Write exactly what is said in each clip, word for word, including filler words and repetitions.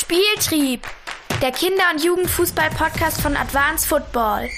Spieltrieb, der Kinder- und Jugendfußball-Podcast von Advanced Football.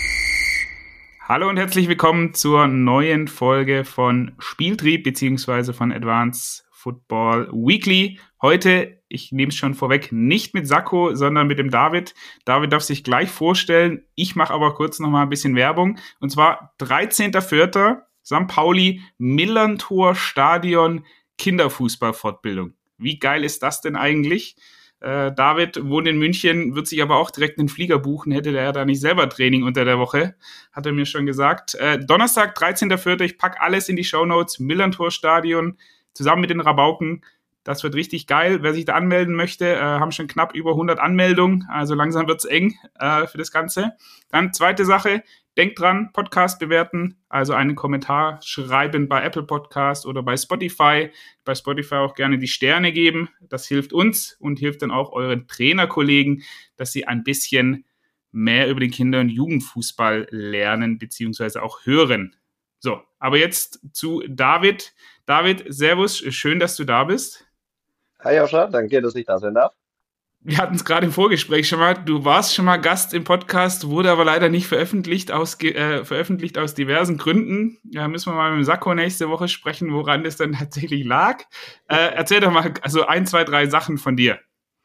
Hallo und herzlich willkommen zur neuen Folge von Spieltrieb bzw. von Advanced Football Weekly. Heute, ich nehme es schon vorweg, nicht mit Sacco, sondern mit dem David. David darf sich gleich vorstellen. Ich mache aber kurz nochmal ein bisschen Werbung. Und zwar dreizehnter vierter Sankt Pauli, Millerntor Stadion, Kinderfußballfortbildung. Wie geil ist das denn eigentlich? Äh, David wohnt in München, wird sich aber auch direkt einen Flieger buchen, hätte der da nicht selber Training unter der Woche, hat er mir schon gesagt. Äh, Donnerstag, dreizehnter vierter Ich packe alles in die Shownotes, Millerntor Stadion, zusammen mit den Rabauken. Das wird richtig geil. Wer sich da anmelden möchte, äh, haben schon knapp über hundert Anmeldungen, also langsam wird's eng äh, für das Ganze. Dann zweite Sache, denkt dran, Podcast bewerten, also einen Kommentar schreiben bei Apple Podcast oder bei Spotify. Bei Spotify auch gerne die Sterne geben. Das hilft uns und hilft dann auch euren Trainerkollegen, dass sie ein bisschen mehr über den Kinder- und Jugendfußball lernen bzw. auch hören. So, aber jetzt zu David. David, servus, schön, dass du da bist. Hi Joscha, danke, dass ich da sein darf. Wir hatten es gerade im Vorgespräch schon mal. Du warst schon mal Gast im Podcast, wurde aber leider nicht veröffentlicht aus, äh, veröffentlicht aus diversen Gründen. Da müssen wir mal mit dem Sacco nächste Woche sprechen, woran das dann tatsächlich lag. Äh, erzähl doch mal also ein, zwei, drei Sachen von dir.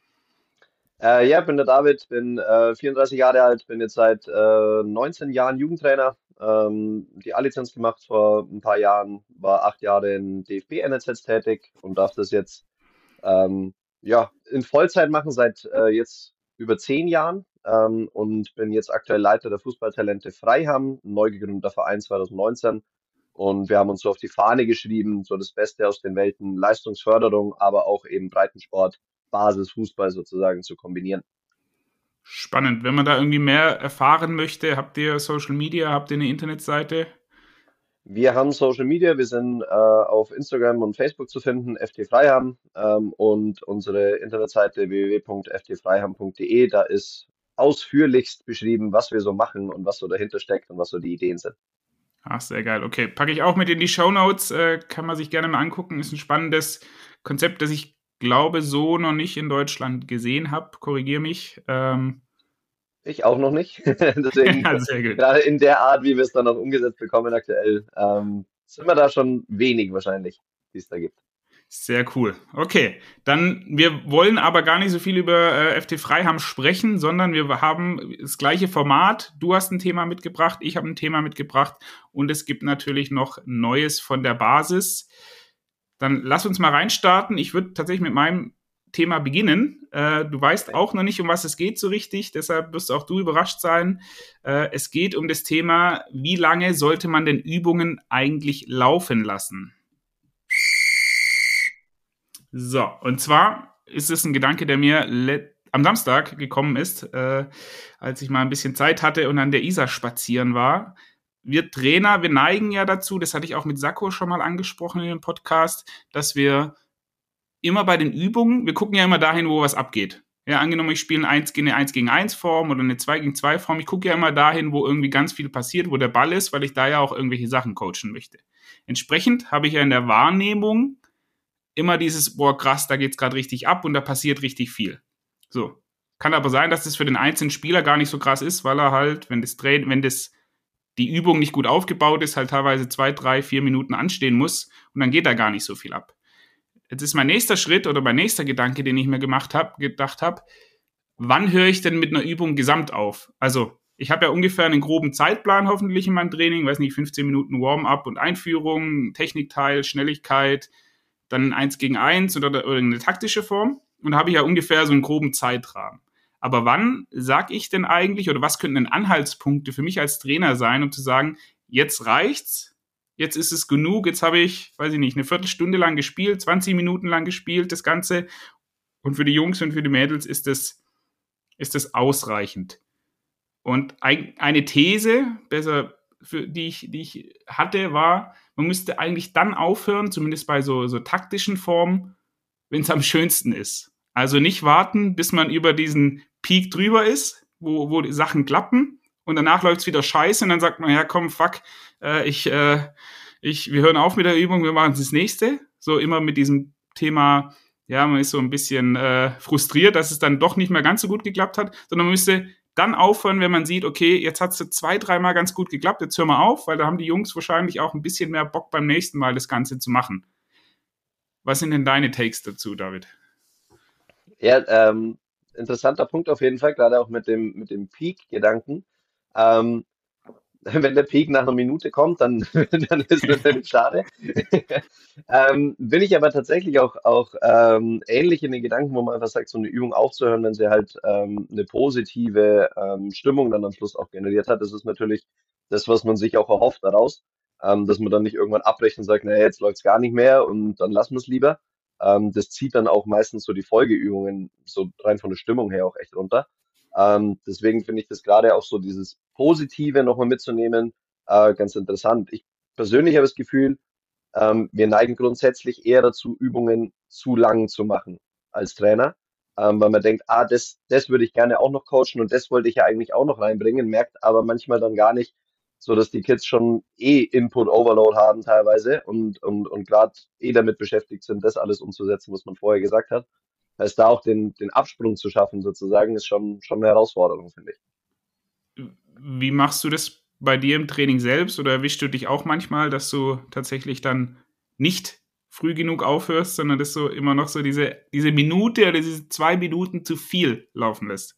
Äh, ja, ich bin der David, bin äh, vierunddreißig Jahre alt, bin jetzt seit äh, neunzehn Jahren Jugendtrainer. Ähm, die A-Lizenz gemacht vor ein paar Jahren, war acht Jahre in D F B-N L Z tätig und darf das jetzt ähm, ja, in Vollzeit machen seit äh, jetzt über zehn Jahren ähm, und bin jetzt aktuell Leiter der Fußballtalente Freiham, ein neu gegründeter Verein zwanzig neunzehn. Und wir haben uns so auf die Fahne geschrieben, so das Beste aus den Welten, Leistungsförderung, aber auch eben Breitensport, Basisfußball sozusagen zu kombinieren. Spannend. Wenn man da irgendwie mehr erfahren möchte, habt ihr Social Media, habt ihr eine Internetseite? Wir haben Social Media, wir sind äh, auf Instagram und Facebook zu finden, F T Freiham, ähm, und unsere Internetseite w w w punkt f t freiham punkt d e, da ist ausführlichst beschrieben, was wir so machen und was so dahinter steckt und was so die Ideen sind. Ach, sehr geil. Okay, packe ich auch mit in die Shownotes, äh, kann man sich gerne mal angucken. Ist ein spannendes Konzept, das ich glaube so noch nicht in Deutschland gesehen habe. Korrigier mich. Ähm, Ich auch noch nicht. Deswegen, ja, sehr gut. gerade in der Art, wie wir es dann noch umgesetzt bekommen aktuell, ähm, sind wir da schon wenig wahrscheinlich, die es da gibt. Sehr cool. Okay, dann wir wollen aber gar nicht so viel über äh, F T Freiham sprechen, sondern wir haben das gleiche Format. Du hast ein Thema mitgebracht, ich habe ein Thema mitgebracht und es gibt natürlich noch Neues von der Basis. Dann lass uns mal reinstarten. Ich würde tatsächlich mit meinem Thema beginnen. Äh, du weißt auch noch nicht, um was es geht so richtig, deshalb wirst auch du überrascht sein. Äh, es geht um das Thema, wie lange sollte man denn Übungen eigentlich laufen lassen? So, und zwar ist es ein Gedanke, der mir le- am Samstag gekommen ist, äh, als ich mal ein bisschen Zeit hatte und an der Isar spazieren war. Wir Trainer, wir neigen ja dazu, das hatte ich auch mit Sacco schon mal angesprochen in dem Podcast, dass wir immer bei den Übungen, wir gucken ja immer dahin, wo was abgeht. Ja, angenommen, ich spiele eine eins gegen eins Form oder eine zwei gegen zwei Form. Ich gucke ja immer dahin, wo irgendwie ganz viel passiert, wo der Ball ist, weil ich da ja auch irgendwelche Sachen coachen möchte. Entsprechend habe ich ja in der Wahrnehmung immer dieses, boah krass, da geht's gerade richtig ab und da passiert richtig viel. So. Kann aber sein, dass das für den einzelnen Spieler gar nicht so krass ist, weil er halt, wenn das Train, wenn das die Übung nicht gut aufgebaut ist, halt teilweise zwei, drei, vier Minuten anstehen muss und dann geht da gar nicht so viel ab. Jetzt ist mein nächster Schritt oder mein nächster Gedanke, den ich mir gemacht habe, gedacht habe, wann höre ich denn mit einer Übung gesamt auf? Also, ich habe ja ungefähr einen groben Zeitplan hoffentlich in meinem Training, weiß nicht, fünfzehn Minuten Warm-up und Einführung, Technikteil, Schnelligkeit, dann eins gegen eins oder, oder eine taktische Form. Und da habe ich ja ungefähr so einen groben Zeitrahmen. Aber wann sage ich denn eigentlich, oder was könnten denn Anhaltspunkte für mich als Trainer sein, um zu sagen, jetzt reicht's, jetzt ist es genug, jetzt habe ich, weiß ich nicht, eine Viertelstunde lang gespielt, zwanzig Minuten lang gespielt, das Ganze. Und für die Jungs und für die Mädels ist das, ist das ausreichend. Und ein, eine These, besser, für die ich, die ich hatte, war, man müsste eigentlich dann aufhören, zumindest bei so, so taktischen Formen, wenn es am schönsten ist. Also nicht warten, bis man über diesen Peak drüber ist, wo, wo die Sachen klappen und danach läuft es wieder scheiße und dann sagt man, ja komm, fuck, äh, ich, äh, ich, wir hören auf mit der Übung, wir machen das nächste. So immer mit diesem Thema ja, man ist so ein bisschen äh, frustriert, dass es dann doch nicht mehr ganz so gut geklappt hat, sondern man müsste dann aufhören, wenn man sieht, okay, jetzt hat es zwei, dreimal ganz gut geklappt, jetzt hören wir auf, weil da haben die Jungs wahrscheinlich auch ein bisschen mehr Bock beim nächsten Mal das Ganze zu machen. Was sind denn deine Takes dazu, David? Ja, ähm, interessanter Punkt auf jeden Fall, gerade auch mit dem, mit dem Peak-Gedanken. Ähm, Wenn der Peak nach einer Minute kommt, dann, dann ist das natürlich schade. ähm, bin ich aber tatsächlich auch, auch ähm, ähnlich in den Gedanken, wo man einfach sagt, so eine Übung aufzuhören, wenn sie halt ähm, eine positive ähm, Stimmung dann am Schluss auch generiert hat. Das ist natürlich das, was man sich auch erhofft daraus, ähm, dass man dann nicht irgendwann abbricht und sagt, naja, jetzt läuft's gar nicht mehr und dann lassen wir es lieber. Ähm, das zieht dann auch meistens so die Folgeübungen so rein von der Stimmung her auch echt runter. Ähm, deswegen finde ich das gerade auch so dieses Positive nochmal mitzunehmen, äh, ganz interessant. Ich persönlich habe das Gefühl, ähm, wir neigen grundsätzlich eher dazu, Übungen zu lang zu machen als Trainer, ähm, weil man denkt, ah, das, das würde ich gerne auch noch coachen und das wollte ich ja eigentlich auch noch reinbringen, merkt aber manchmal dann gar nicht, so dass die Kids schon eh Input-Overload haben teilweise und, und, und gerade eh damit beschäftigt sind, das alles umzusetzen, was man vorher gesagt hat. Heißt, da auch den, den Absprung zu schaffen, sozusagen, ist schon, schon eine Herausforderung, finde ich. Wie machst du das bei dir im Training selbst oder erwischst du dich auch manchmal, dass du tatsächlich dann nicht früh genug aufhörst, sondern dass du immer noch so diese, diese Minute oder diese zwei Minuten zu viel laufen lässt?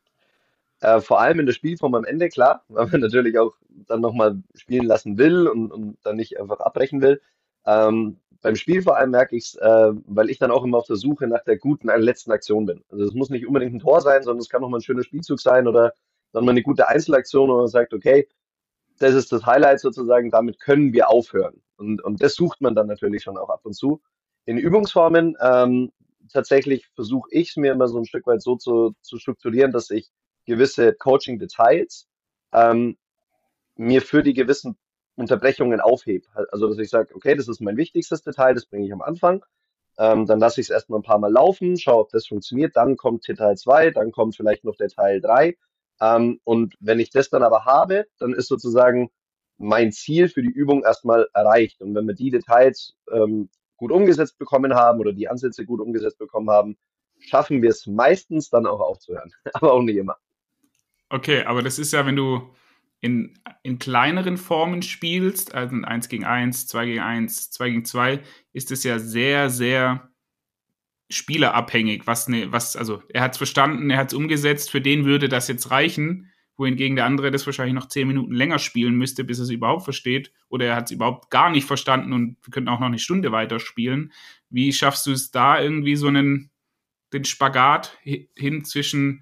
Äh, vor allem in der Spielform am Ende, klar, weil man natürlich auch dann nochmal spielen lassen will und, und dann nicht einfach abbrechen will. Ähm, beim Spiel vor allem merke ich es, äh, weil ich dann auch immer auf der Suche nach der guten äh, letzten Aktion bin. Also es muss nicht unbedingt ein Tor sein, sondern es kann nochmal ein schöner Spielzug sein oder dann mal eine gute Einzelaktion, wo man sagt, okay, das ist das Highlight sozusagen, damit können wir aufhören. Und, und das sucht man dann natürlich schon auch ab und zu. In Übungsformen ähm, tatsächlich versuche ich es mir immer so ein Stück weit so zu, zu strukturieren, dass ich gewisse Coaching-Details ähm, mir für die gewissen Unterbrechungen aufhebe. Also dass ich sage, okay, das ist mein wichtigstes Detail, das bringe ich am Anfang. Ähm, dann lasse ich es erstmal ein paar Mal laufen, schaue, ob das funktioniert. Dann kommt Detail zwei, dann kommt vielleicht noch der Teil drei. Ähm, und wenn ich das dann aber habe, dann ist sozusagen mein Ziel für die Übung erstmal erreicht. Und wenn wir die Details ähm, gut umgesetzt bekommen haben oder die Ansätze gut umgesetzt bekommen haben, schaffen wir es meistens dann auch aufzuhören. Aber auch nicht immer. Okay, aber das ist ja, wenn du in, in kleineren Formen spielst, also eins gegen eins, zwei gegen eins, zwei gegen zwei, ist es ja sehr, sehr spielerabhängig, was ne, was, also er hat es verstanden, er hat es umgesetzt, für den würde das jetzt reichen, wohingegen der andere das wahrscheinlich noch zehn Minuten länger spielen müsste, bis er es überhaupt versteht, oder er hat es überhaupt gar nicht verstanden und wir könnten auch noch eine Stunde weiterspielen. Wie schaffst du es da irgendwie so einen, den Spagat hin zwischen,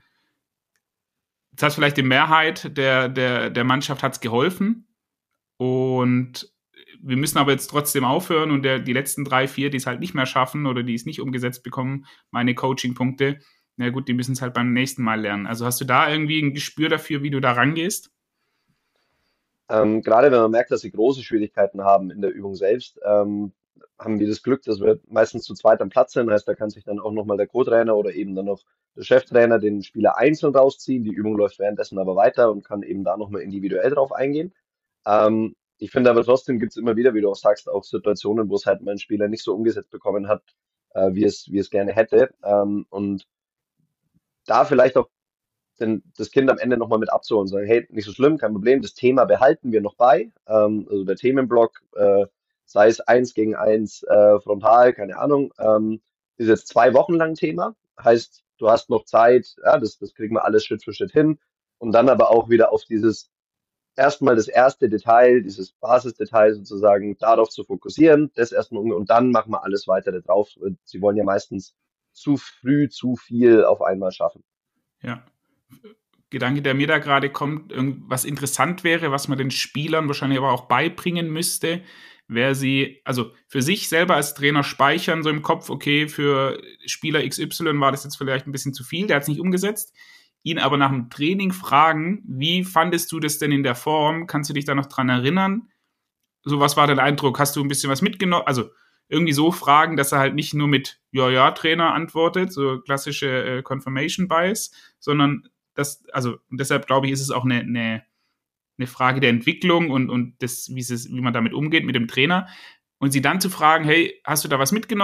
das heißt vielleicht die Mehrheit der, der, der Mannschaft hat es geholfen und wir müssen aber jetzt trotzdem aufhören und der, die letzten drei, vier, die es halt nicht mehr schaffen oder die es nicht umgesetzt bekommen, meine Coaching-Punkte, na gut, die müssen es halt beim nächsten Mal lernen. Also hast du da irgendwie ein Gespür dafür, wie du da rangehst? Ähm, gerade wenn man merkt, dass sie große Schwierigkeiten haben in der Übung selbst, ähm, haben wir das Glück, dass wir meistens zu zweit am Platz sind. Heißt, da kann sich dann auch nochmal der Co-Trainer oder eben dann noch der Cheftrainer den Spieler einzeln rausziehen. Die Übung läuft währenddessen aber weiter und kann eben da nochmal individuell drauf eingehen. Ähm, ich finde aber trotzdem gibt es immer wieder, wie du auch sagst, auch Situationen, wo es halt mein Spieler nicht so umgesetzt bekommen hat, äh, wie es, wie es gerne hätte. Ähm, und da vielleicht auch denn das Kind am Ende nochmal mit abzuholen und sagen, hey, nicht so schlimm, kein Problem, das Thema behalten wir noch bei. Ähm, also der Themenblock, äh, sei es eins gegen eins äh, frontal, keine Ahnung, ähm, ist jetzt zwei Wochen lang Thema. Heißt, du hast noch Zeit, ja, das, das kriegen wir alles Schritt für Schritt hin. Und dann aber auch wieder auf dieses erstmal das erste Detail, dieses Basisdetail sozusagen, darauf zu fokussieren, das erstmal um, und dann machen wir alles weitere drauf. Sie wollen ja meistens zu früh zu viel auf einmal schaffen. Ja. Gedanke, der mir da gerade kommt, was interessant wäre, was man den Spielern wahrscheinlich aber auch beibringen müsste, wäre sie, also für sich selber als Trainer speichern, so im Kopf, okay, für Spieler X Y war das jetzt vielleicht ein bisschen zu viel, der hat es nicht umgesetzt, ihn aber nach dem Training fragen, wie fandest du das denn in der Form, kannst du dich da noch dran erinnern? So, was war dein Eindruck, hast du ein bisschen was mitgenommen, also irgendwie so fragen, dass er halt nicht nur mit Ja, ja, Trainer antwortet, so klassische äh, Confirmation Bias, sondern das, also und deshalb glaube ich, ist es auch eine, eine, eine Frage der Entwicklung und, und des, wie, es, wie man damit umgeht mit dem Trainer. Und sie dann zu fragen, hey, hast du da was mitgenommen?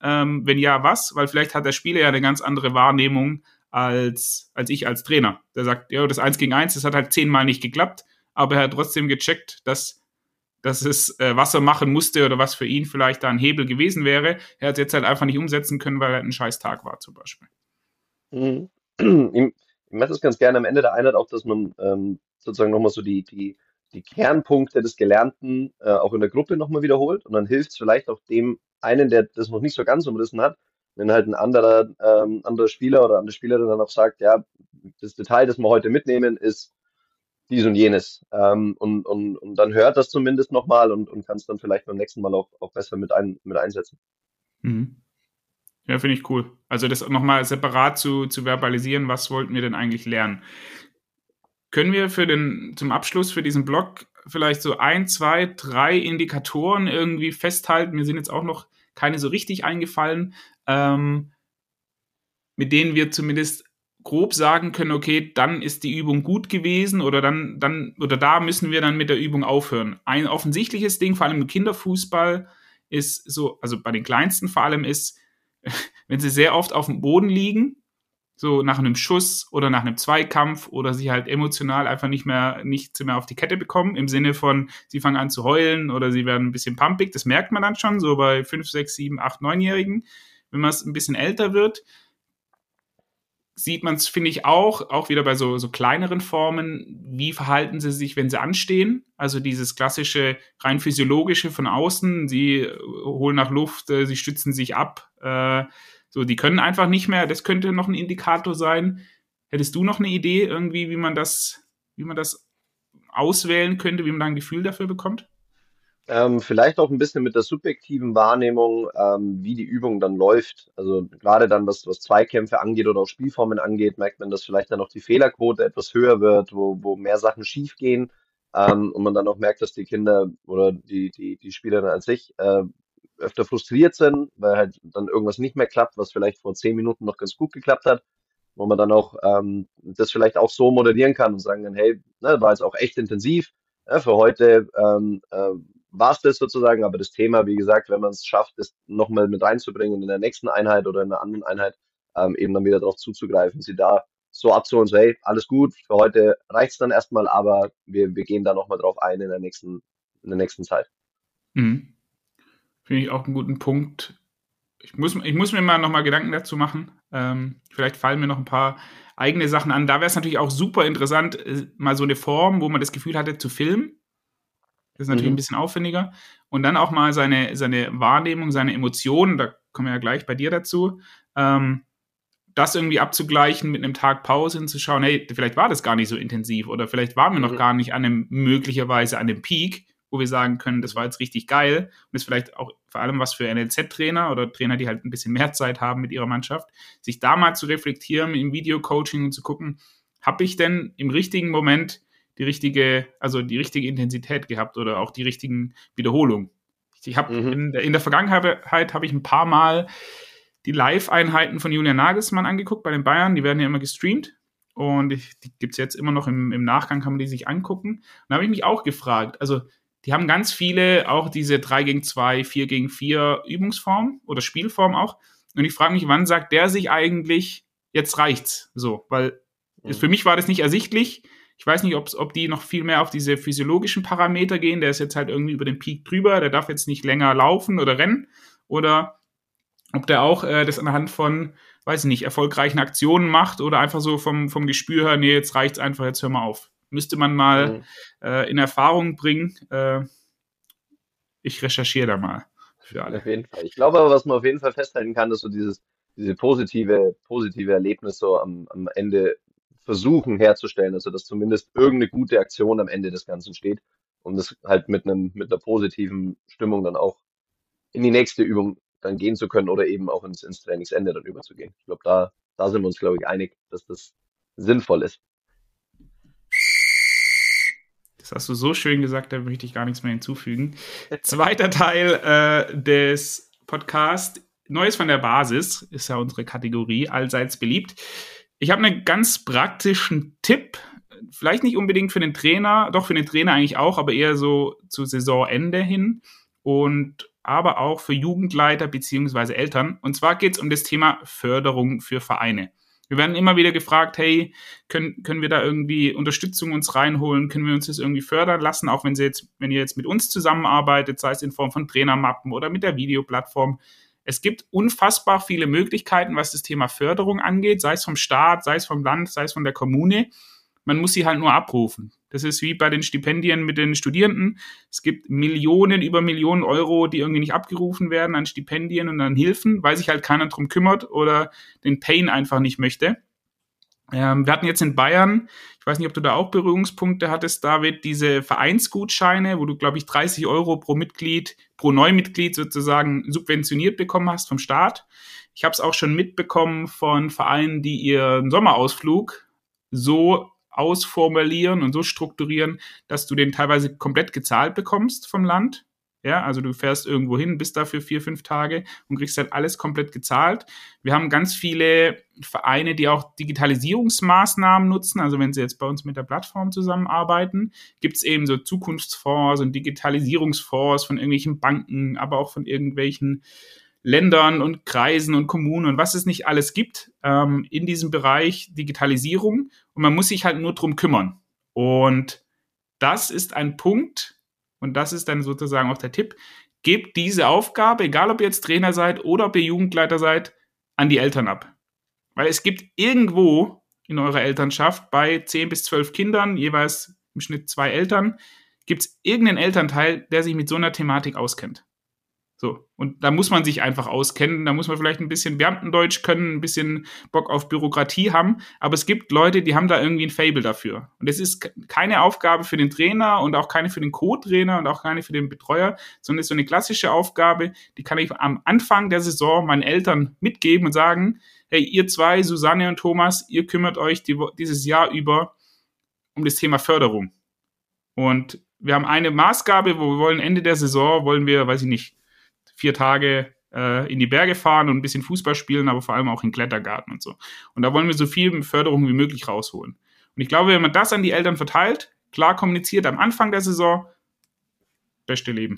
Ähm, wenn ja, was? Weil vielleicht hat der Spieler ja eine ganz andere Wahrnehmung als, als ich als Trainer. Der sagt, ja, das eins gegen eins, das hat halt zehnmal nicht geklappt, aber er hat trotzdem gecheckt, dass, dass es, äh, was er machen musste oder was für ihn vielleicht da ein Hebel gewesen wäre. Er hat es jetzt halt einfach nicht umsetzen können, weil er ein scheiß Tag war zum Beispiel. Mhm. Ich, ich mache das ganz gerne am Ende der Einheit auch, dass man ähm, sozusagen nochmal so die, die, die Kernpunkte des Gelernten äh, auch in der Gruppe nochmal wiederholt und dann hilft es vielleicht auch dem einen, der das noch nicht so ganz umrissen hat, wenn halt ein anderer, ähm, anderer Spieler oder andere Spielerin dann auch sagt, ja, das Detail, das wir heute mitnehmen, ist dies und jenes. Ähm, und, und, und dann hört das zumindest nochmal und, und kann es dann vielleicht beim nächsten Mal auch, auch besser mit, ein, mit einsetzen. Mhm. Ja, finde ich cool. Also das nochmal separat zu, zu verbalisieren, was wollten wir denn eigentlich lernen? Können wir für den, zum Abschluss für diesen Blog vielleicht so ein, zwei, drei Indikatoren irgendwie festhalten? Mir sind jetzt auch noch keine so richtig eingefallen, ähm, mit denen wir zumindest grob sagen können, okay, dann ist die Übung gut gewesen oder dann, dann, oder da müssen wir dann mit der Übung aufhören. Ein offensichtliches Ding, vor allem im Kinderfußball, ist so, also bei den Kleinsten vor allem ist, wenn sie sehr oft auf dem Boden liegen, so nach einem Schuss oder nach einem Zweikampf oder sie halt emotional einfach nicht mehr, nichts mehr auf die Kette bekommen, im Sinne von, sie fangen an zu heulen oder sie werden ein bisschen pumpig, das merkt man dann schon, so bei fünf, sechs, sieben, acht, neunjährigen. Wenn man es ein bisschen älter wird, sieht man es, finde ich, auch, auch wieder bei so, so kleineren Formen, wie verhalten sie sich, wenn sie anstehen. Also dieses klassische, rein physiologische von außen, sie holen nach Luft, äh, sie stützen sich ab, äh, so, die können einfach nicht mehr, das könnte noch ein Indikator sein. Hättest du noch eine Idee irgendwie, wie man das, wie man das auswählen könnte, wie man da ein Gefühl dafür bekommt? Ähm, vielleicht auch ein bisschen mit der subjektiven Wahrnehmung, ähm, wie die Übung dann läuft. Also gerade dann, was, was Zweikämpfe angeht oder auch Spielformen angeht, merkt man, dass vielleicht dann auch die Fehlerquote etwas höher wird, wo, wo mehr Sachen schief gehen. Ähm, und man dann auch merkt, dass die Kinder oder die, die, die Spieler an sich äh, öfter frustriert sind, weil halt dann irgendwas nicht mehr klappt, was vielleicht vor zehn Minuten noch ganz gut geklappt hat, wo man dann auch ähm, das vielleicht auch so modellieren kann und sagen dann, hey, ne, war jetzt auch echt intensiv. Ja, für heute ähm, äh, war es das sozusagen, aber das Thema, wie gesagt, wenn man es schafft, das nochmal mit reinzubringen in der nächsten Einheit oder in einer anderen Einheit, ähm, eben dann wieder darauf zuzugreifen, sie da so abzuholen, so hey, alles gut, für heute reicht's dann erstmal, aber wir, wir gehen da nochmal drauf ein in der nächsten, in der nächsten Zeit. Mhm. Finde ich auch einen guten Punkt. Ich muss, ich muss mir mal nochmal Gedanken dazu machen. Ähm, vielleicht fallen mir noch ein paar eigene Sachen an. Da wäre es natürlich auch super interessant, äh, mal so eine Form, wo man das Gefühl hatte, zu filmen. Das ist natürlich ein Mhm. bisschen aufwendiger. Und dann auch mal seine, seine Wahrnehmung, seine Emotionen, da kommen wir ja gleich bei dir dazu, ähm, das irgendwie abzugleichen mit einem Tag Pause und zu schauen, hey, vielleicht war das gar nicht so intensiv oder vielleicht waren wir noch Mhm. gar nicht an einem, möglicherweise an dem Peak, wo wir sagen können, das war jetzt richtig geil und ist vielleicht auch vor allem was für N L Z-Trainer oder Trainer, die halt ein bisschen mehr Zeit haben mit ihrer Mannschaft, sich da mal zu reflektieren im Videocoaching und zu gucken, habe ich denn im richtigen Moment die richtige, also die richtige Intensität gehabt oder auch die richtigen Wiederholungen. Ich habe Mhm. in, in der Vergangenheit habe ich ein paar Mal die Live-Einheiten von Julian Nagelsmann angeguckt bei den Bayern, die werden ja immer gestreamt und ich, die gibt es jetzt immer noch im, im Nachgang, kann man die sich angucken. Und da habe ich mich auch gefragt, also die haben ganz viele auch diese drei gegen zwei, vier gegen vier Übungsformen oder Spielformen auch und ich frage mich, wann sagt der sich eigentlich, jetzt reicht's, so, weil Mhm. für mich war das nicht ersichtlich. Ich weiß nicht, ob die noch viel mehr auf diese physiologischen Parameter gehen, der ist jetzt halt irgendwie über den Peak drüber, der darf jetzt nicht länger laufen oder rennen oder ob der auch äh, das anhand von, weiß ich nicht, erfolgreichen Aktionen macht oder einfach so vom, vom Gespür her, nee, jetzt reicht's einfach, jetzt hör mal auf. Müsste man mal Mhm. äh, in Erfahrung bringen. Äh, ich recherchiere da mal für alle. Auf jeden Fall. Ich glaube aber, was man auf jeden Fall festhalten kann, ist so dieses, diese positive, positive Erlebnis so am, am Ende versuchen herzustellen, also dass zumindest irgendeine gute Aktion am Ende des Ganzen steht, um das halt mit einem, mit einer positiven Stimmung dann auch in die nächste Übung dann gehen zu können oder eben auch ins, ins Trainingsende dann überzugehen. Ich glaube, da, da sind wir uns, glaube ich, einig, dass das sinnvoll ist. Das hast du so schön gesagt, da möchte ich gar nichts mehr hinzufügen. Zweiter Teil äh, des Podcasts, Neues von der Basis, ist ja unsere Kategorie, allseits beliebt. Ich habe einen ganz praktischen Tipp, vielleicht nicht unbedingt für den Trainer, doch für den Trainer eigentlich auch, aber eher so zu Saisonende hin. Und aber auch für Jugendleiter bzw. Eltern. Und zwar geht es um das Thema Förderung für Vereine. Wir werden immer wieder gefragt, hey, können, können wir da irgendwie Unterstützung uns reinholen? Können wir uns das irgendwie fördern lassen? Auch wenn, sie jetzt, wenn ihr jetzt mit uns zusammenarbeitet, sei es in Form von Trainermappen oder mit der Videoplattform. Es gibt unfassbar viele Möglichkeiten, was das Thema Förderung angeht, sei es vom Staat, sei es vom Land, sei es von der Kommune. Man muss sie halt nur abrufen. Das ist wie bei den Stipendien mit den Studierenden. Es gibt Millionen über Millionen Euro, die irgendwie nicht abgerufen werden an Stipendien und an Hilfen, weil sich halt keiner drum kümmert oder den Pain einfach nicht möchte. Ähm, wir hatten jetzt in Bayern, ich weiß nicht, ob du da auch Berührungspunkte hattest, David, diese Vereinsgutscheine, wo du, glaube ich, dreißig Euro pro Mitglied, pro Neumitglied sozusagen subventioniert bekommen hast vom Staat. Ich habe es auch schon mitbekommen von Vereinen, die ihren Sommerausflug so ausformulieren und so strukturieren, dass du den teilweise komplett gezahlt bekommst vom Land. Ja, also du fährst irgendwo hin, bist da für vier, fünf Tage und kriegst halt alles komplett gezahlt. Wir haben ganz viele Vereine, die auch Digitalisierungsmaßnahmen nutzen. Also wenn sie jetzt bei uns mit der Plattform zusammenarbeiten, gibt es eben so Zukunftsfonds und Digitalisierungsfonds von irgendwelchen Banken, aber auch von irgendwelchen Ländern und Kreisen und Kommunen und was es nicht alles gibt ähm, in diesem Bereich Digitalisierung. Und man muss sich halt nur drum kümmern. Und das ist ein Punkt, und das ist dann sozusagen auch der Tipp, gebt diese Aufgabe, egal ob ihr jetzt Trainer seid oder ob ihr Jugendleiter seid, an die Eltern ab. Weil es gibt irgendwo in eurer Elternschaft bei zehn bis zwölf Kindern, jeweils im Schnitt zwei Eltern, gibt es irgendeinen Elternteil, der sich mit so einer Thematik auskennt. So, und da muss man sich einfach auskennen, da muss man vielleicht ein bisschen Beamtendeutsch können, ein bisschen Bock auf Bürokratie haben, aber es gibt Leute, die haben da irgendwie ein Faible dafür. Und das ist keine Aufgabe für den Trainer und auch keine für den Co-Trainer und auch keine für den Betreuer, sondern es ist so eine klassische Aufgabe, die kann ich am Anfang der Saison meinen Eltern mitgeben und sagen, hey, ihr zwei, Susanne und Thomas, ihr kümmert euch die, dieses Jahr über um das Thema Förderung. Und wir haben eine Maßgabe, wo wir wollen Ende der Saison, wollen wir, weiß ich nicht, vier Tage äh, in die Berge fahren und ein bisschen Fußball spielen, aber vor allem auch in den Klettergarten und so. Und da wollen wir so viel Förderung wie möglich rausholen. Und ich glaube, wenn man das an die Eltern verteilt, klar kommuniziert am Anfang der Saison, beste Leben.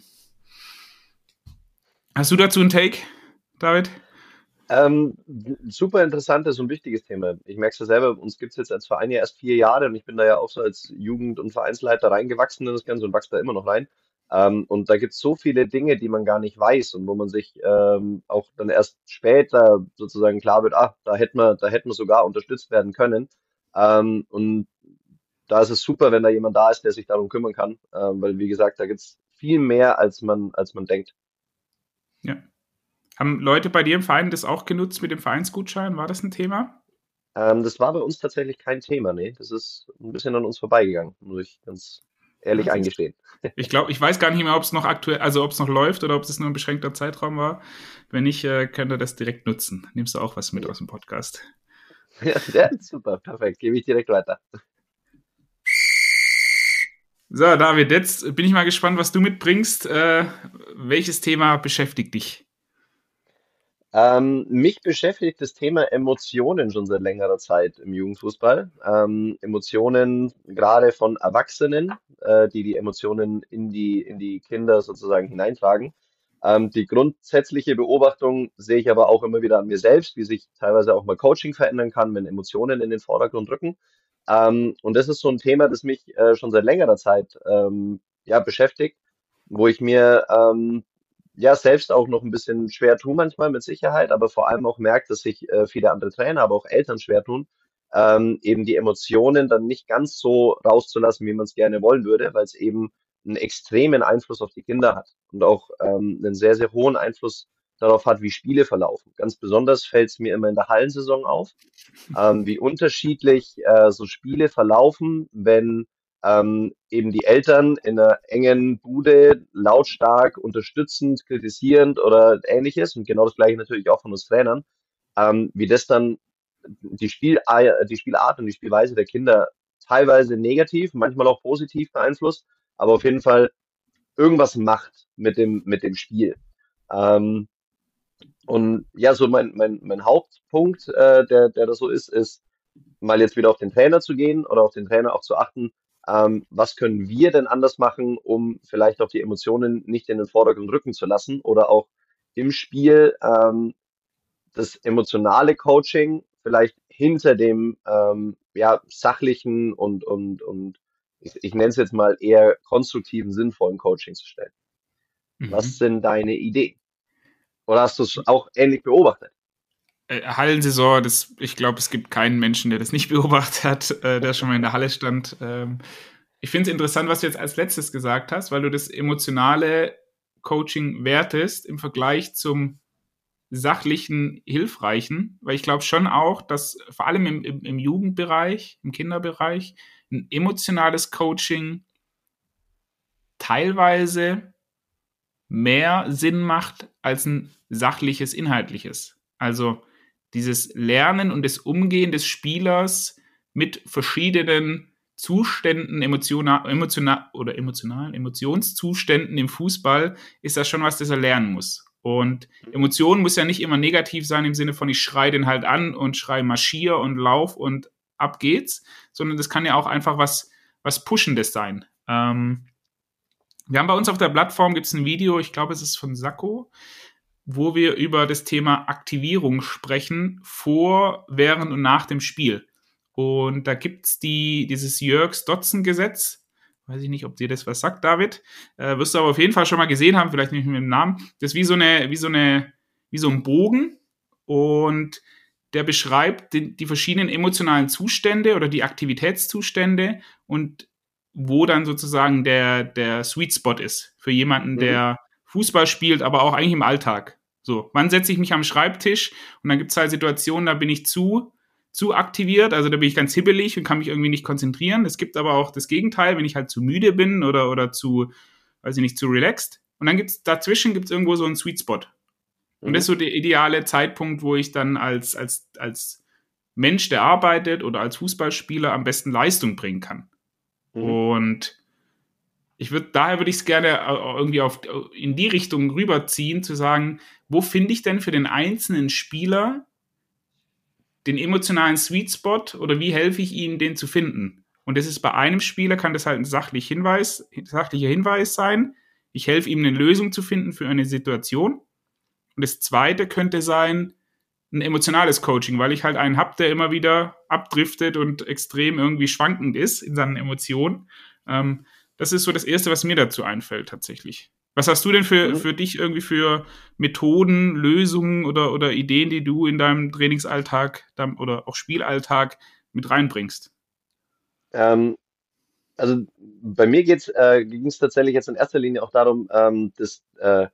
Hast du dazu einen Take, David? Ähm, super interessantes und wichtiges Thema. Ich merke es ja selber, uns gibt es jetzt als Verein ja erst vier Jahre und ich bin da ja auch so als Jugend- und Vereinsleiter reingewachsen in das Ganze und wachse da immer noch rein. Ähm, und da gibt es so viele Dinge, die man gar nicht weiß und wo man sich ähm, auch dann erst später sozusagen klar wird, ah, da hätten wir, da hätten wir sogar unterstützt werden können. Ähm, und da ist es super, wenn da jemand da ist, der sich darum kümmern kann, ähm, weil wie gesagt, da gibt es viel mehr, als man, als man denkt. Ja. Haben Leute bei dir im Verein das auch genutzt mit dem Vereinsgutschein? War das ein Thema? Ähm, das war bei uns tatsächlich kein Thema, nee. Das ist ein bisschen an uns vorbeigegangen, muss ich ganz ehrlich Ja, eingestehen. ich glaube, ich weiß gar nicht mehr, ob es noch aktuell, also ob es noch läuft oder ob es nur ein beschränkter Zeitraum war. Wenn nicht, äh, könnt ihr das direkt nutzen. Nimmst du auch was mit Ja, aus dem Podcast? ja, ja, super, perfekt. Gebe ich direkt weiter. So, David, jetzt bin ich mal gespannt, was du mitbringst. Äh, welches Thema beschäftigt dich? Ähm, mich beschäftigt das Thema Emotionen schon seit längerer Zeit im Jugendfußball. Ähm, Emotionen gerade von Erwachsenen, äh, die die Emotionen in die, in die Kinder sozusagen hineintragen. Ähm, die grundsätzliche Beobachtung sehe ich aber auch immer wieder an mir selbst, wie sich teilweise auch mal Coaching verändern kann, wenn Emotionen in den Vordergrund rücken. Ähm, und das ist so ein Thema, das mich äh, schon seit längerer Zeit ähm, ja, beschäftigt, wo ich mir ähm, ja, selbst auch noch ein bisschen schwer tue manchmal mit Sicherheit, aber vor allem auch merke, dass sich äh, viele andere Trainer, aber auch Eltern schwer tun, ähm, eben die Emotionen dann nicht ganz so rauszulassen, wie man es gerne wollen würde, weil es eben einen extremen Einfluss auf die Kinder hat und auch ähm, einen sehr, sehr hohen Einfluss darauf hat, wie Spiele verlaufen. Ganz besonders fällt es mir immer in der Hallensaison auf, ähm, wie unterschiedlich äh, so Spiele verlaufen, wenn ähm, eben die Eltern in einer engen Bude lautstark unterstützend, kritisierend oder ähnliches und genau das gleiche natürlich auch von uns Trainern, ähm, wie das dann die Spiel, die Spielart und die Spielweise der Kinder teilweise negativ, manchmal auch positiv beeinflusst, aber auf jeden Fall irgendwas macht mit dem, mit dem Spiel. Ähm, und ja, so mein, mein, mein Hauptpunkt, äh, der, der das so ist, ist, mal jetzt wieder auf den Trainer zu gehen oder auf den Trainer auch zu achten, Ähm, was können wir denn anders machen, um vielleicht auch die Emotionen nicht in den Vordergrund rücken zu lassen oder auch im Spiel ähm, das emotionale Coaching vielleicht hinter dem ähm, ja, sachlichen und, und, und ich, ich nenne es jetzt mal eher konstruktiven, sinnvollen Coaching zu stellen. Was Mhm. sind deine Ideen? Oder hast du es auch ähnlich beobachtet? Äh, Hallensaison, das, ich glaube, es gibt keinen Menschen, der das nicht beobachtet hat, äh, der schon mal in der Halle stand. Ähm, ich finde es interessant, was du jetzt als letztes gesagt hast, weil du das emotionale Coaching wertest im Vergleich zum sachlichen, hilfreichen, weil ich glaube schon auch, dass vor allem im, im, im Jugendbereich, im Kinderbereich, ein emotionales Coaching teilweise mehr Sinn macht als ein sachliches, inhaltliches. Also dieses Lernen und das Umgehen des Spielers mit verschiedenen Zuständen, emotional, emotional oder emotionalen Emotionszuständen im Fußball ist das schon was, das er lernen muss. Und Emotion muss ja nicht immer negativ sein im Sinne von ich schreie den halt an und schreie marschier und lauf und ab geht's, sondern das kann ja auch einfach was, was Pushendes sein. Ähm, wir haben bei uns auf der Plattform gibt's ein Video, ich glaube, es ist von Sacco, wo wir über das Thema Aktivierung sprechen, vor, während und nach dem Spiel. Und da gibt's die, dieses Yerkes-Dodson-Gesetz. Weiß ich nicht, ob dir das was sagt, David. Äh, wirst du aber auf jeden Fall schon mal gesehen haben, vielleicht nicht mit dem Namen. Das ist wie so eine, wie so eine, wie so ein Bogen. Und der beschreibt die, die verschiedenen emotionalen Zustände oder die Aktivitätszustände und wo dann sozusagen der, der Sweet Spot ist für jemanden, Mhm. der Fußball spielt, aber auch eigentlich im Alltag. So, wann setze ich mich am Schreibtisch und dann gibt es halt Situationen, da bin ich zu, zu aktiviert, also da bin ich ganz hibbelig und kann mich irgendwie nicht konzentrieren. Es gibt aber auch das Gegenteil, wenn ich halt zu müde bin oder, oder zu, weiß ich nicht, zu relaxed. Und dann gibt's dazwischen gibt's irgendwo so einen Sweet Spot. Und das ist Mhm. so der ideale Zeitpunkt, wo ich dann als, als, als Mensch, der arbeitet oder als Fußballspieler am besten Leistung bringen kann. Mhm. Und ich würde, daher würde ich es gerne irgendwie auf, in die Richtung rüberziehen, zu sagen, wo finde ich denn für den einzelnen Spieler den emotionalen Sweet Spot oder wie helfe ich ihm, den zu finden? Und das ist bei einem Spieler, kann das halt ein sachlich Hinweis, sachlicher Hinweis sein. Ich helfe ihm, eine Lösung zu finden für eine Situation. Und das zweite könnte sein, ein emotionales Coaching, weil ich halt einen habe, der immer wieder abdriftet und extrem irgendwie schwankend ist in seinen Emotionen. Ähm, das ist so das Erste, was mir dazu einfällt tatsächlich. Was hast du denn für, Mhm. für dich irgendwie für Methoden, Lösungen oder, oder Ideen, die du in deinem Trainingsalltag oder auch Spielalltag mit reinbringst? Ähm, also bei mir geht's, äh, ging es tatsächlich jetzt in erster Linie auch darum, ähm, das äh,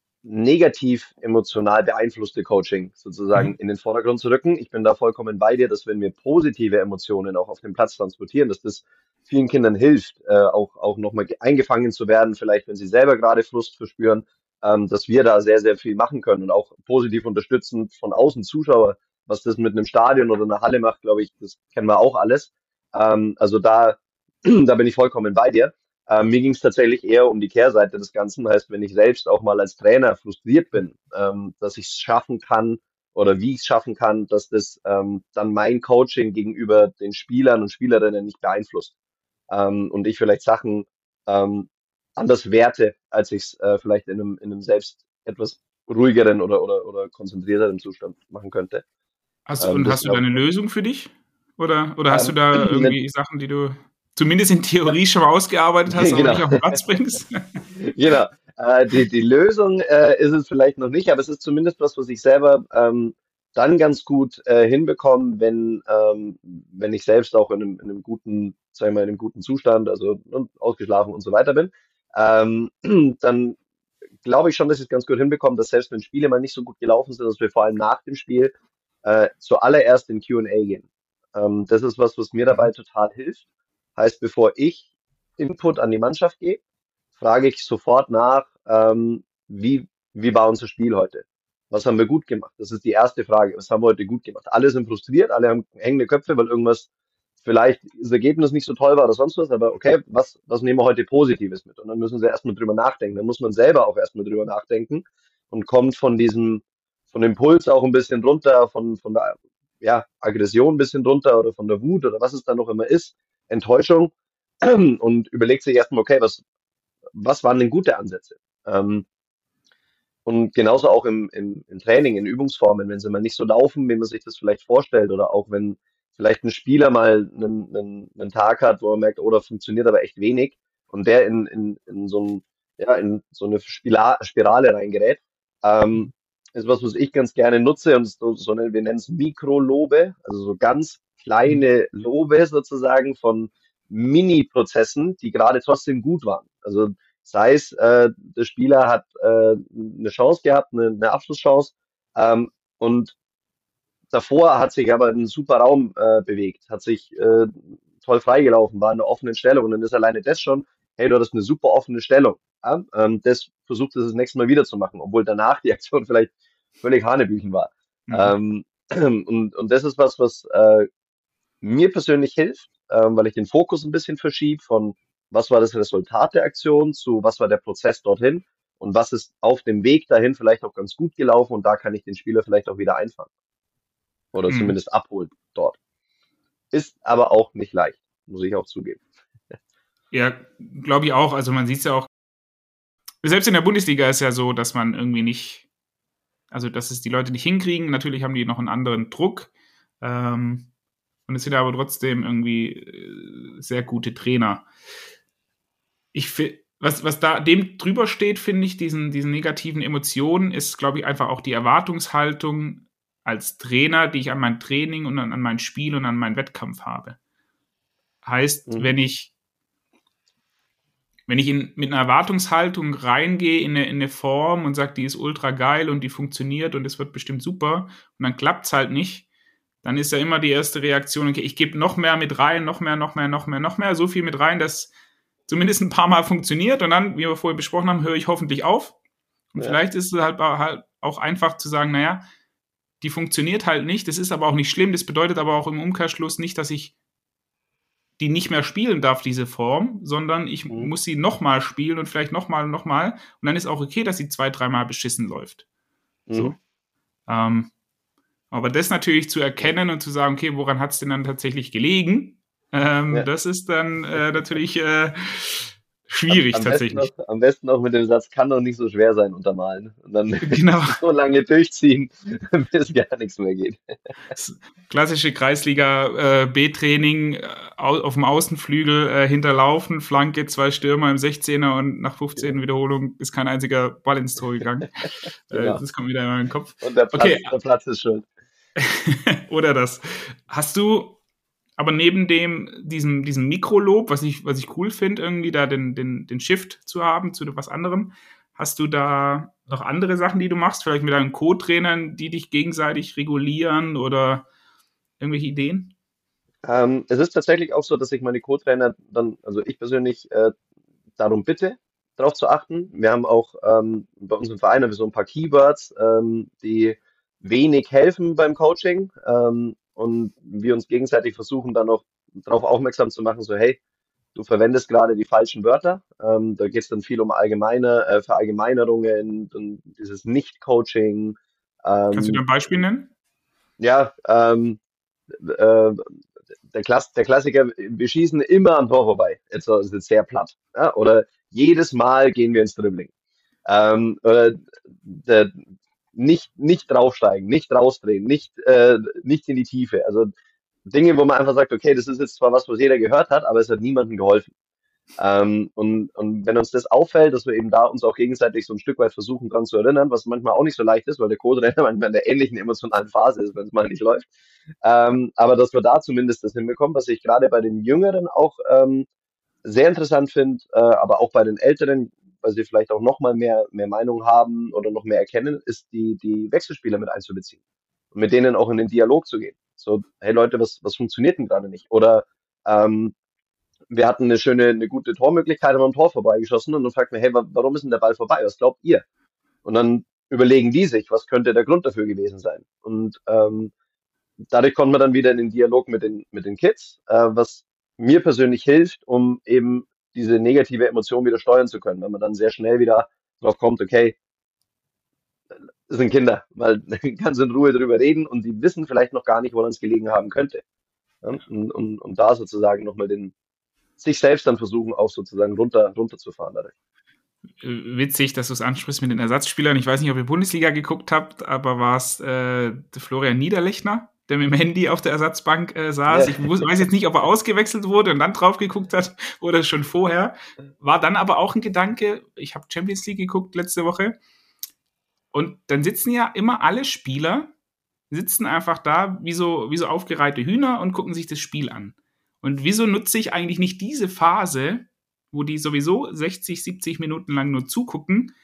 negativ emotional beeinflusste Coaching sozusagen Mhm. in den Vordergrund zu rücken. Ich bin da vollkommen bei dir, dass wenn wir positive Emotionen auch auf dem Platz transportieren, dass das vielen Kindern hilft, äh, auch, auch nochmal eingefangen zu werden, vielleicht wenn sie selber gerade Frust verspüren, ähm, dass wir da sehr, sehr viel machen können und auch positiv unterstützen von außen Zuschauer, was das mit einem Stadion oder einer Halle macht, glaube ich, das kennen wir auch alles. Ähm, also da, da bin ich vollkommen bei dir. Ähm, mir ging es tatsächlich eher um die Kehrseite des Ganzen. Heißt, wenn ich selbst auch mal als Trainer frustriert bin, ähm, dass ich es schaffen kann oder wie ich es schaffen kann, dass das ähm, dann mein Coaching gegenüber den Spielern und Spielerinnen nicht beeinflusst. Ähm, und ich vielleicht Sachen ähm, anders werte, als ich es äh, vielleicht in einem, in einem selbst etwas ruhigeren oder, oder, oder konzentrierteren Zustand machen könnte. Hast, Ähm, und das hast du da glaube eine ich. Lösung für dich? Oder, oder hast du Ähm, da ne, irgendwie Sachen, die du zumindest in ja, Theorie schon mal ausgearbeitet hast, aber genau. nicht auf den Platz bringst? Genau. Äh, die, die Lösung äh, ist es vielleicht noch nicht, aber es ist zumindest was, was ich selber ähm, dann ganz gut äh, hinbekomme, wenn, ähm, wenn ich selbst auch in einem, in einem guten, sagen wir mal, in einem guten Zustand, also und ausgeschlafen und so weiter bin. Ähm, dann glaube ich schon, dass ich es ganz gut hinbekomme, dass selbst wenn Spiele mal nicht so gut gelaufen sind, dass wir vor allem nach dem Spiel äh, zuallererst in Q und A gehen. Ähm, das ist was, was mir dabei Mhm. total hilft. Heißt, bevor ich Input an die Mannschaft gebe, frage ich sofort nach, ähm, wie, wie war unser Spiel heute? Was haben wir gut gemacht? Das ist die erste Frage. Was haben wir heute gut gemacht? Alle sind frustriert, alle haben hängende Köpfe, weil irgendwas vielleicht das Ergebnis nicht so toll war oder sonst was, aber okay, was, was nehmen wir heute Positives mit? Und dann müssen sie erstmal drüber nachdenken. Dann muss man selber auch erstmal drüber nachdenken und kommt von diesem, von dem Puls auch ein bisschen runter, von, von der ja, Aggression ein bisschen drunter oder von der Wut oder was es dann noch immer ist, Enttäuschung und überlegt sich erstmal, okay, was, was waren denn gute Ansätze? Ähm, und genauso auch im, im, im Training, in Übungsformen, wenn sie mal nicht so laufen, wie man sich das vielleicht vorstellt, oder auch wenn vielleicht ein Spieler mal einen, einen, einen Tag hat, wo er merkt, oh, das funktioniert aber echt wenig, und der in, in, in so ein, ja, in so eine Spira Spirale reingerät, ähm, ist was, was ich ganz gerne nutze, und so, so eine, wir nennen es Mikrolobe, also so ganz kleine Lobe sozusagen von Mini-Prozessen, die gerade trotzdem gut waren. Also sei es, äh, der Spieler hat äh, eine Chance gehabt, eine, eine Abschlusschance, ähm, und davor hat sich aber ein super Raum äh, bewegt, hat sich äh, toll freigelaufen, war in einer offenen Stellung, und dann ist alleine das schon, hey, du hattest eine super offene Stellung. Ja? Ähm, das versucht es das nächste Mal wieder zu machen, obwohl danach die Aktion vielleicht völlig Hanebüchen war. Mhm. Ähm, und, und das ist was, was äh, mir persönlich hilft, ähm, weil ich den Fokus ein bisschen verschiebe von was war das Resultat der Aktion zu was war der Prozess dorthin und was ist auf dem Weg dahin vielleicht auch ganz gut gelaufen, und da kann ich den Spieler vielleicht auch wieder einfangen oder Mhm. zumindest abholen dort. Ist aber auch nicht leicht, muss ich auch zugeben. Ja, glaube ich auch. Also man sieht es ja auch, selbst in der Bundesliga ist ja so, dass man irgendwie nicht, also dass es die Leute nicht hinkriegen. Natürlich haben die noch einen anderen Druck. Ähm, und es sind aber trotzdem irgendwie äh, sehr gute Trainer. Ich finde, was, was da dem drüber steht, finde ich, diesen, diesen negativen Emotionen, ist, glaube ich, einfach auch die Erwartungshaltung als Trainer, die ich an mein Training und an, an mein Spiel und an meinen Wettkampf habe. Heißt, Mhm. wenn ich, wenn ich in, mit einer Erwartungshaltung reingehe in eine, in eine Form und sage, die ist ultra geil und die funktioniert und es wird bestimmt super, und dann klappt es halt nicht, dann ist ja immer die erste Reaktion, okay, ich gebe noch mehr mit rein, noch mehr, noch mehr, noch mehr, noch mehr, so viel mit rein, dass zumindest ein paar Mal funktioniert, und dann, wie wir vorhin besprochen haben, höre ich hoffentlich auf. Und Ja. vielleicht ist es halt, halt auch einfach zu sagen, naja, die funktioniert halt nicht, das ist aber auch nicht schlimm, das bedeutet aber auch im Umkehrschluss nicht, dass ich die nicht mehr spielen darf, diese Form, sondern ich Mhm. muss sie nochmal spielen und vielleicht nochmal und nochmal, und dann ist auch okay, dass sie zwei, dreimal beschissen läuft. Mhm. So. Ähm, aber das natürlich zu Ja. erkennen und zu sagen, okay, woran hat es denn dann tatsächlich gelegen, ähm, Ja. das ist dann äh, natürlich äh, Am, schwierig am besten noch, tatsächlich. am besten noch mit dem Satz, kann doch nicht so schwer sein, untermalen. Und dann Genau. so lange durchziehen, bis gar nichts mehr geht. Das klassische Kreisliga äh, B-Training äh, au- auf dem Außenflügel äh, hinterlaufen, Flanke, zwei Stürmer im sechzehner, und nach fünfzehn Genau. Wiederholungen ist kein einziger Ball ins Tor gegangen. Äh, Genau. das kommt wieder in meinen Kopf. Und der Okay, Platz, der Platz ist schuld. oder das. Hast du aber neben dem, diesem, diesem Mikrolob, was ich, was ich cool finde, irgendwie da den, den, den Shift zu haben zu was anderem, hast du da noch andere Sachen, die du machst? Vielleicht mit deinen Co-Trainern, die dich gegenseitig regulieren, oder irgendwelche Ideen? Ähm, es ist tatsächlich auch so, dass ich meine Co-Trainer dann, also ich persönlich, äh, darum bitte, darauf zu achten. Wir haben auch ähm, bei uns im Verein haben wir so ein paar Keywords, ähm, die wenig helfen beim Coaching, ähm, und wir uns gegenseitig versuchen dann noch darauf aufmerksam zu machen, so hey, du verwendest gerade die falschen Wörter. Ähm, da geht es dann viel um allgemeine äh, Verallgemeinerungen und dieses Nicht-Coaching. Kannst du da Ähm, ein Beispiel nennen? ja, ähm, äh, der, Klass der Klassiker, wir schießen immer am Tor vorbei. Jetzt ist jetzt sehr platt. Ja? Oder jedes Mal gehen wir ins Dribbling. Ähm, oder der, nicht, nicht draufsteigen, nicht rausdrehen, nicht, äh, nicht in die Tiefe. Also Dinge, wo man einfach sagt, okay, das ist jetzt zwar was, was jeder gehört hat, aber es hat niemandem geholfen. Ähm, und, und wenn uns das auffällt, dass wir eben da uns auch gegenseitig so ein Stück weit versuchen, dran zu erinnern, was manchmal auch nicht so leicht ist, weil der Co-Trainer manchmal in der ähnlichen emotionalen Phase ist, wenn es mal nicht läuft. Ähm, aber dass wir da zumindest das hinbekommen, was ich gerade bei den Jüngeren auch ähm, sehr interessant finde, äh, aber auch bei den Älteren, weil sie vielleicht auch noch mal mehr, mehr Meinung haben oder noch mehr erkennen, ist die, die Wechselspieler mit einzubeziehen und mit denen auch in den Dialog zu gehen. So, hey Leute, was, was funktioniert denn gerade nicht? Oder ähm, wir hatten eine schöne, eine gute Tormöglichkeit, haben am Tor vorbeigeschossen, und dann fragt man, hey, wa- warum ist denn der Ball vorbei? Was glaubt ihr? Und dann überlegen die sich, was könnte der Grund dafür gewesen sein? Und ähm, dadurch kommt man dann wieder in den Dialog mit den, mit den Kids, äh, was mir persönlich hilft, um eben diese negative Emotion wieder steuern zu können, wenn man dann sehr schnell wieder drauf kommt, okay, das sind Kinder, weil dann kannst du in Ruhe drüber reden, und die wissen vielleicht noch gar nicht, woran es gelegen haben könnte. Ja? Und, und, und da sozusagen nochmal den sich selbst dann versuchen, auch sozusagen runter, runterzufahren dadurch. Witzig, dass du es ansprichst mit den Ersatzspielern. Ich weiß nicht, ob ihr Bundesliga geguckt habt, aber war es äh, Florian Niederlechner, der mit dem Handy auf der Ersatzbank äh, saß. Ja. Ich muss, weiß jetzt nicht, ob er ausgewechselt wurde und dann drauf geguckt hat oder schon vorher. War dann aber auch ein Gedanke, ich habe Champions League geguckt letzte Woche und dann sitzen ja immer alle Spieler, sitzen einfach da wie so, wie so aufgereihte Hühner und gucken sich das Spiel an. Und wieso nutze ich eigentlich nicht diese Phase, wo die sowieso sechzig, siebzig Minuten lang nur zugucken,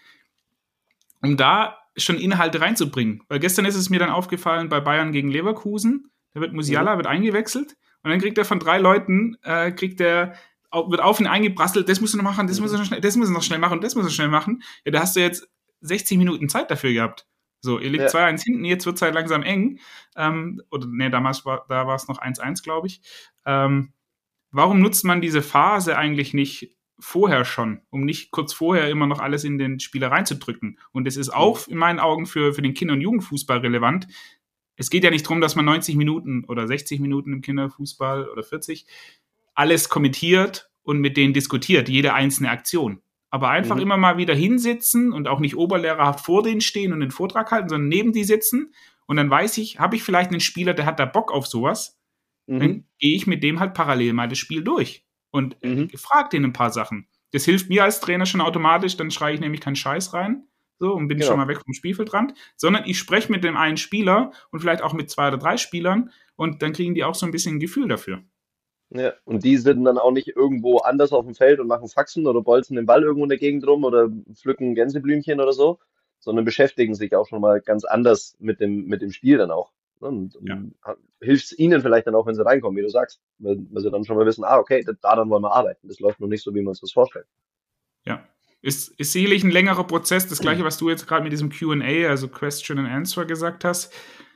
um da schon Inhalte reinzubringen. Weil gestern ist es mir dann aufgefallen bei Bayern gegen Leverkusen, da wird Musiala, mhm. wird eingewechselt und dann kriegt er von drei Leuten, äh, kriegt er, wird auf ihn eingebrasselt, das muss er noch machen, das mhm. muss er noch schnell, das muss er noch schnell machen, das muss er schnell machen. Ja, da hast du jetzt sechzig Minuten Zeit dafür gehabt. So, ihr liegt ja. zwei eins hinten, jetzt wird es halt langsam eng. Ähm, oder nee, damals war, da war es noch eins eins, glaube ich. Ähm, warum nutzt man diese Phase eigentlich nicht vorher schon, um nicht kurz vorher immer noch alles in den Spieler reinzudrücken? Und es ist auch in meinen Augen für, für den Kinder- und Jugendfußball relevant. Es geht ja nicht darum, dass man neunzig Minuten oder sechzig Minuten im Kinderfußball oder vierzig alles kommentiert und mit denen diskutiert, jede einzelne Aktion. Aber einfach mhm. immer mal wieder hinsitzen und auch nicht oberlehrerhaft vor denen stehen und den Vortrag halten, sondern neben die sitzen. Und dann weiß ich, habe ich vielleicht einen Spieler, der hat da Bock auf sowas, mhm. dann gehe ich mit dem halt parallel mal das Spiel durch und mhm. frage den ein paar Sachen. Das hilft mir als Trainer schon automatisch, dann schreie ich nämlich keinen Scheiß rein so und bin genau. schon mal weg vom Spielfeldrand, sondern ich spreche mit dem einen Spieler und vielleicht auch mit zwei oder drei Spielern und dann kriegen die auch so ein bisschen ein Gefühl dafür. Ja, und die sind dann auch nicht irgendwo anders auf dem Feld und machen Faxen oder bolzen den Ball irgendwo in der Gegend rum oder pflücken Gänseblümchen oder so, sondern beschäftigen sich auch schon mal ganz anders mit dem, mit dem Spiel dann auch. Und, und ja. hilft es ihnen vielleicht dann auch, wenn sie reinkommen, wie du sagst, weil, weil sie dann schon mal wissen, ah, okay, da, daran wollen wir arbeiten. Das läuft noch nicht so, wie man uns das vorstellt. Ja, ist, ist sicherlich ein längerer Prozess. Das Gleiche, was du jetzt gerade mit diesem Q and A, also Question and Answer gesagt hast.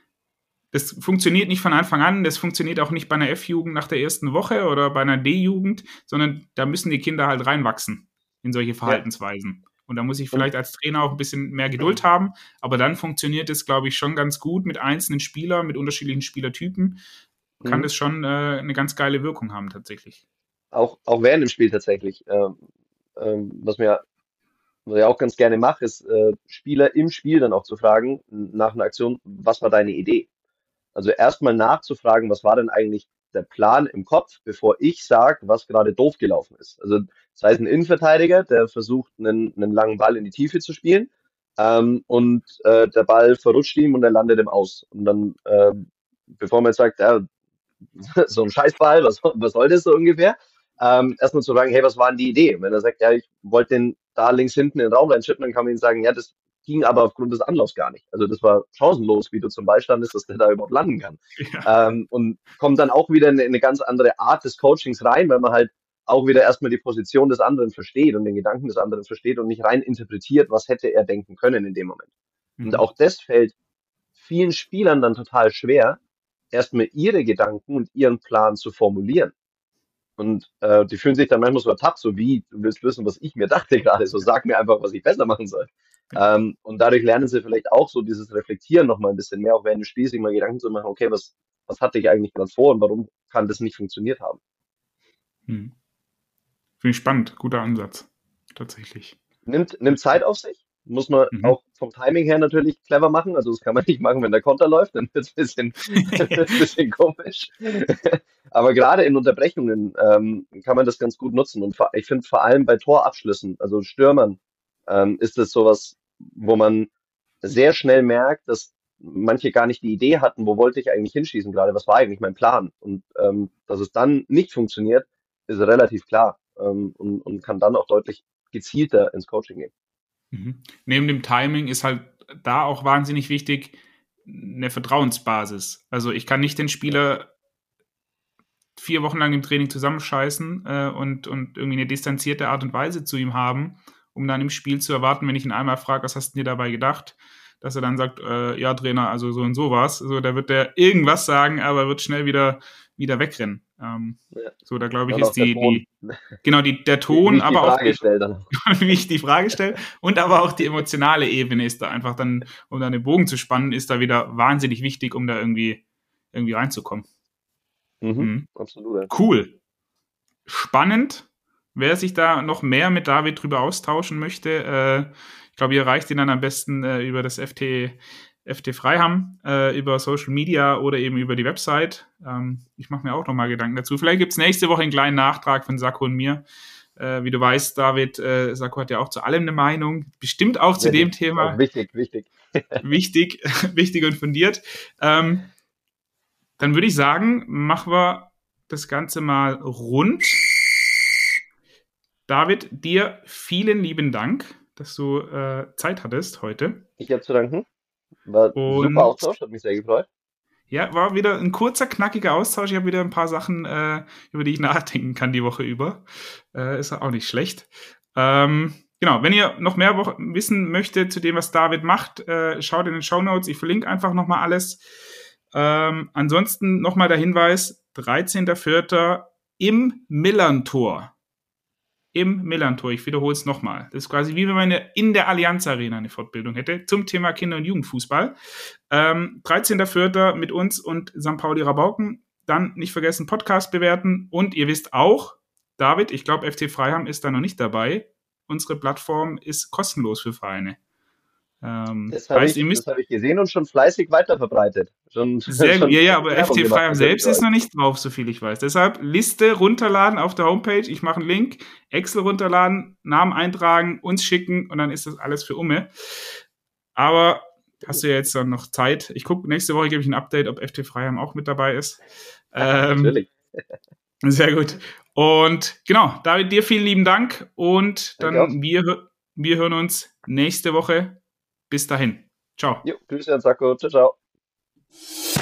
Das funktioniert nicht von Anfang an, das funktioniert auch nicht bei einer F-Jugend nach der ersten Woche oder bei einer D-Jugend, sondern da müssen die Kinder halt reinwachsen in solche Verhaltensweisen. Ja. Und da muss ich vielleicht als Trainer auch ein bisschen mehr Geduld haben, aber dann funktioniert es, glaube ich, schon ganz gut mit einzelnen Spielern, mit unterschiedlichen Spielertypen, kann mhm. das schon äh, eine ganz geile Wirkung haben tatsächlich. Auch, auch während dem Spiel tatsächlich. Ähm, ähm, was mir was ich auch ganz gerne mache, ist, äh, Spieler im Spiel dann auch zu fragen, nach einer Aktion, was war deine Idee? Also erstmal nachzufragen, was war denn eigentlich der Plan im Kopf, bevor ich sage, was gerade doof gelaufen ist. Also das heißt, ein Innenverteidiger, der versucht, einen, einen langen Ball in die Tiefe zu spielen ähm, und äh, der Ball verrutscht ihm und er landet im Aus. Und dann, äh, bevor man jetzt sagt, ja, so ein Scheißball, was, was soll das so ungefähr? Ähm, erstmal zu fragen, hey, was war denn die Idee? Und wenn er sagt, ja, ich wollte den da links hinten in den Raum reinschippen, dann kann man ihm sagen, ja, das ging aber aufgrund des Anlaufs gar nicht. Also das war chancenlos, wie du zum Beispiel ist, dass der da überhaupt landen kann. Ja. Ähm, und kommt dann auch wieder in eine ganz andere Art des Coachings rein, weil man halt auch wieder erstmal die Position des anderen versteht und den Gedanken des anderen versteht und nicht rein interpretiert, was hätte er denken können in dem Moment. Mhm. Und auch das fällt vielen Spielern dann total schwer, erstmal ihre Gedanken und ihren Plan zu formulieren. Und äh, die fühlen sich dann manchmal so ertappt, so wie, du willst wissen, was ich mir dachte gerade, so sag mir einfach, was ich besser machen soll. Ähm, und dadurch lernen sie vielleicht auch so dieses Reflektieren nochmal ein bisschen mehr, auch während des Spiels sich mal Gedanken zu machen, okay, was, was hatte ich eigentlich gerade vor und warum kann das nicht funktioniert haben? Hm. Finde ich spannend, guter Ansatz, tatsächlich. Nimmt, nimmt Zeit auf sich, muss man mhm. auch vom Timing her natürlich clever machen, also das kann man nicht machen, wenn der Konter läuft, dann wird es ein bisschen, ein bisschen komisch. Aber gerade in Unterbrechungen ähm, kann man das ganz gut nutzen und ich finde vor allem bei Torabschlüssen, also Stürmern, ähm, ist es sowas, wo man sehr schnell merkt, dass manche gar nicht die Idee hatten, wo wollte ich eigentlich hinschießen gerade, was war eigentlich mein Plan? Und ähm, dass es dann nicht funktioniert, ist relativ klar ähm, und, und kann dann auch deutlich gezielter ins Coaching gehen. Mhm. Neben dem Timing ist halt da auch wahnsinnig wichtig eine Vertrauensbasis. Also ich kann nicht den Spieler vier Wochen lang im Training zusammenscheißen äh, und, und irgendwie eine distanzierte Art und Weise zu ihm haben, um dann im Spiel zu erwarten, wenn ich ihn einmal frage, was hast du dir dabei gedacht, dass er dann sagt, äh, ja Trainer, also so und so was. Also da wird der irgendwas sagen, aber wird schnell wieder, wieder wegrennen. Ähm, ja. So, da glaube ich, ist die, die, genau, die, der Ton, wie ich aber die Frage auch, stelle dann. wie ich die Frage stelle und aber auch die emotionale Ebene ist da einfach dann, um da den Bogen zu spannen, ist da wieder wahnsinnig wichtig, um da irgendwie, irgendwie reinzukommen. Mhm, mhm. Absolut. Ja. Cool. spannend. Wer sich da noch mehr mit David drüber austauschen möchte, äh, ich glaube, ihr erreicht ihn dann am besten äh, über das F T, F T Freiham, äh, über Social Media oder eben über die Website. Ähm, ich mache mir auch nochmal Gedanken dazu. Vielleicht gibt es nächste Woche einen kleinen Nachtrag von Sacco und mir. Äh, wie du weißt, David, äh, Sacco hat ja auch zu allem eine Meinung. Bestimmt auch zu Ja, dem Thema. Wichtig, wichtig. wichtig, wichtig und fundiert. Ähm, dann würde ich sagen, machen wir das Ganze mal rund. David, dir vielen lieben Dank, dass du äh, Zeit hattest heute. Ich habe zu danken. War ein Und super Austausch, hat mich sehr gefreut. ja, war wieder ein kurzer, knackiger Austausch. Ich habe wieder ein paar Sachen, äh, über die ich nachdenken kann die Woche über. Äh, ist auch nicht schlecht. Ähm, genau, wenn ihr noch mehr Woche wissen möchtet zu dem, was David macht, äh, schaut in den Shownotes. Ich verlinke einfach nochmal alles. Ähm, ansonsten nochmal der Hinweis, dreizehnter vierter im Millerntor. Im Millerntor, ich wiederhole es nochmal. Das ist quasi wie wenn man in der Allianz Arena eine Fortbildung hätte zum Thema Kinder- und Jugendfußball. Ähm, dreizehnter vierter mit uns und Sankt Pauli Rabauken. Dann nicht vergessen, Podcast bewerten. Und ihr wisst auch, David, ich glaube, F T Freiham ist da noch nicht dabei. Unsere Plattform ist kostenlos für Vereine. Ähm, Das habe heißt, ich, ihr müsst das hab ich gesehen und schon fleißig weiterverbreitet. Schon, Sehr schon gut, ja, ja, aber F Werbung T gemacht, Freiham das selbst hab ich ist noch nicht drauf, so viel ich weiß. Deshalb Liste runterladen auf der Homepage. Ich mache einen Link, Excel runterladen, Namen eintragen, uns schicken und dann ist das alles für Umme. Aber hast du ja jetzt dann noch Zeit. Ich gucke, nächste Woche gebe ich ein Update, ob F T Freiham auch mit dabei ist. Ähm, Natürlich. Sehr gut. Und genau, David, dir vielen lieben Dank und Danke auch. dann wir, wir hören uns nächste Woche. Bis dahin. Ciao. Jo, Grüße an Sacco. Ciao, ciao.